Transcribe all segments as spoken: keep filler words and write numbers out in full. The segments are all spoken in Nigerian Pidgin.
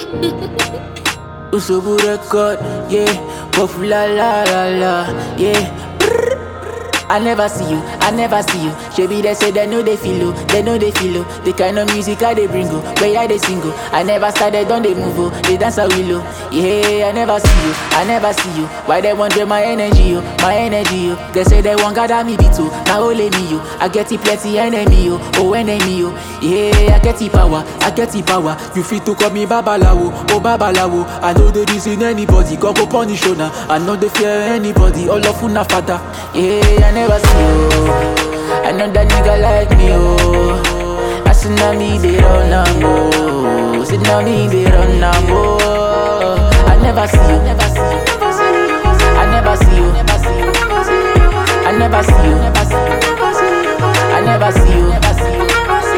Usobu record, yeah. Puff la la la la, yeah. I never see you, I never see you. Shebi they say they know they feel you, they know they feel you. The kind of music I they bring you, where I they single. I never started on they move, oh, they dance a willow. Yeah, I never see you, I never see you. Why they want drain my energy, oh, my energy, oh. They say they want gather me be too, now only me, you. I get it plenty enemy, oh, oh enemy, oh. Yeah, I get it power, I get it power. You fit to call me Babalawo, oh Babalawo. I know they reason anybody, go go punish you now. I know they fear anybody, all of una father. Yeah, I never see you. I know that nigga like me, oh. I see now me they run am, oh. See now me they run am, oh. I never see you, never see you. I never see you, never see you. I never see you, never see you. I never see you, never see you.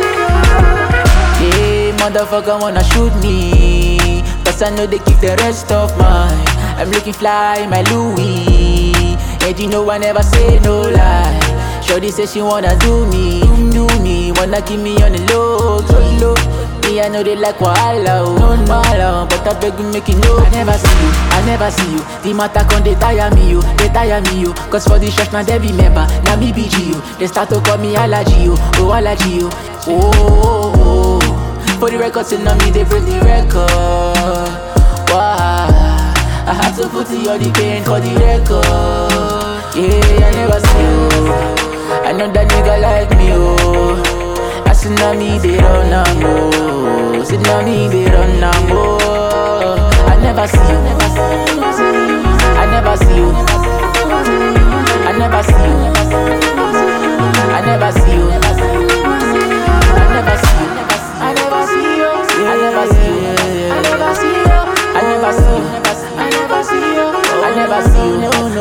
Yeah, motherfucker wanna shoot me, cause I know they keep the rest of mine. I'm looking fly, my Louis. And you know I never say no lie. Shorty say she wanna do me, do me. Wanna keep me on the low, so low. Me I know they like wahala, oh, no mala, but I beg you make it know. I never see you, I never see you. The matter con they tire me, you, they tire me, you. Cause for the church now they remember, now me B G you. They start to call me allergy, oh, oh allergy, oh, oh, oh, oh. For the record, say now me they break the record. Wow, I had to put it on the pain for the record. Yeah, I never see you. I know that nigga like me, oh. I see now me they run am, oh. See now me they run am, oh. I never see you. I never see you. I never see you. I never see you. I never see you. I never see you. I never see you. I never see you. I never see you. I never see you. I never see you. No, no.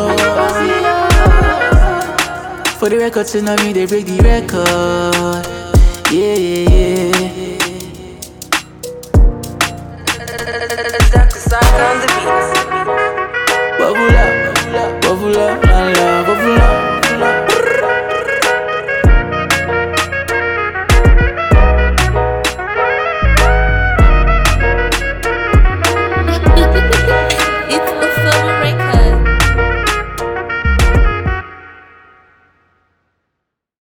For the record, say now me they break the record. Yeah, yeah, yeah. Dark side on the beat.